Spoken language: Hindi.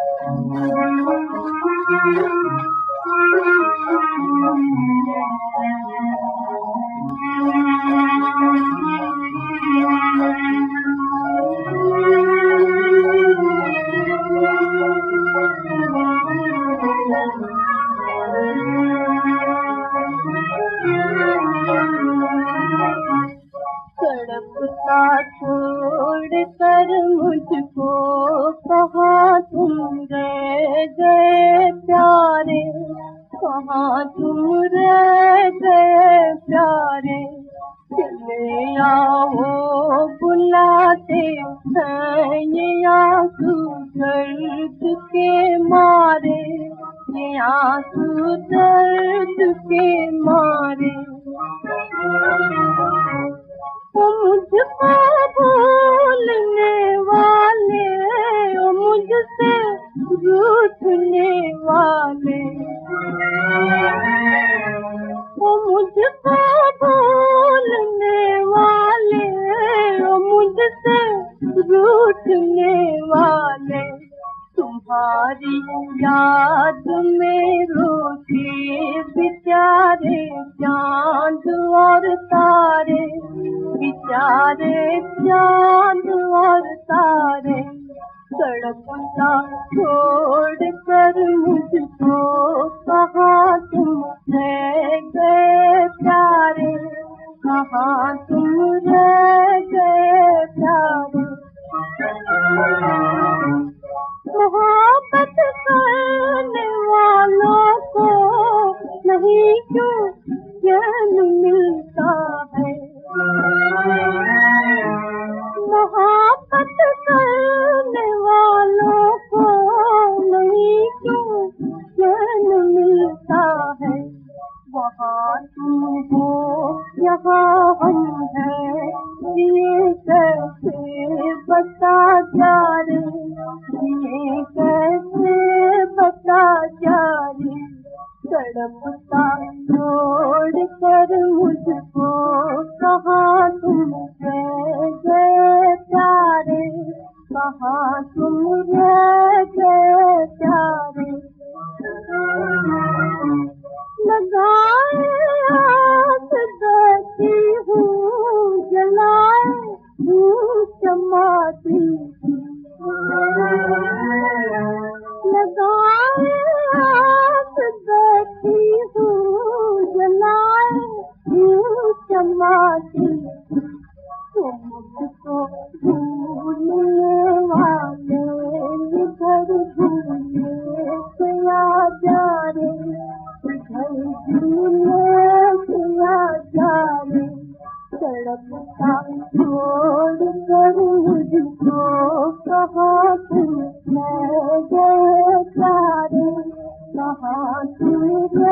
तड़पता छोड़ कर मुझको कहाँ तुम रह गए प्यारे, कहाँ तुम रह गए प्यारे। चले आओ बुलाते हैं ये आंसू दर्द के मारे, ये आंसू दर्द के मारे। मुझको भूलने वाले, मुझसे रूठने वाले, मुझको भूलने वाले, मुझसे रूठने वाले। तुम्हारी याद में रोते बेचारे चांद और तारे, बेचारे चांद और तारे। तड़पता छोड़ कर मुझको कहाँ तुम रह गए प्यारे, कहाँ तुम रह गए प्यारे। मोहब्बत करने वालों को नहीं क्यों चैन मिलता है, मोहब्बत करने वालों को नहीं क्यों चैन मिलता है। वहाँ तुम हो यहाँ हम हैं, ये कैसे बता जा रे, ये कैसे बता जा रे। तड़पता छोड़ कर मुझको कहाँ तुम रह गए प्यारे, कहाँ तुम रह गए प्यारे। लगाए आस देती हूँ, जलाए हूँ चमाती, लगाए आस देती हूँ, जलाए हूँ चमाती। तुमको भूलने वाले इधर भूले क्या जा रे, इधर भूले क्या जा रे। तड़पता छोड़ कर मुझको कहाँ तुम रह गए प्यारे, कहाँ तुम